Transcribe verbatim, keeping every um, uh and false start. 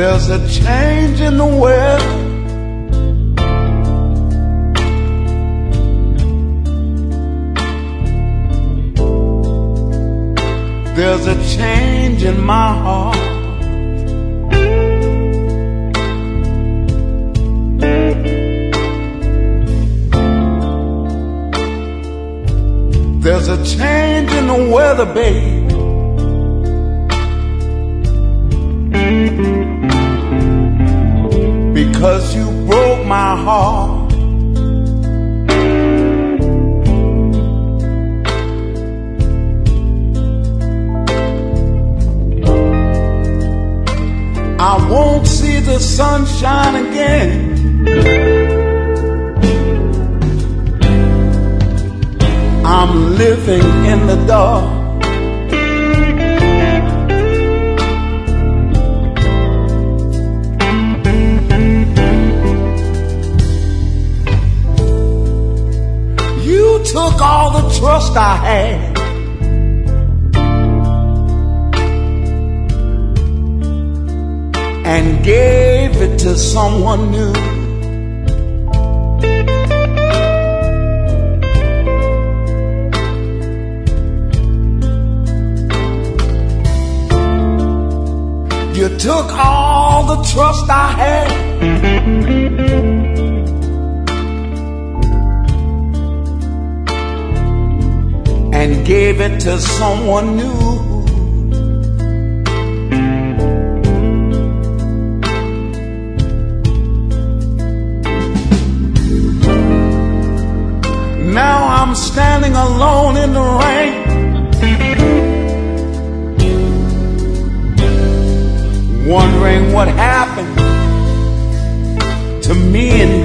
There's a change in the weather. There's a change in my heart. There's a change in the weather, babe. Because you broke my heart. I won't see the sunshine again. I'm living in the dark. You took all the trust I had. And gave it to someone new. You took all the trust I had and gave it to someone new. Now I'm standing alone in the rain, wondering what happened to me and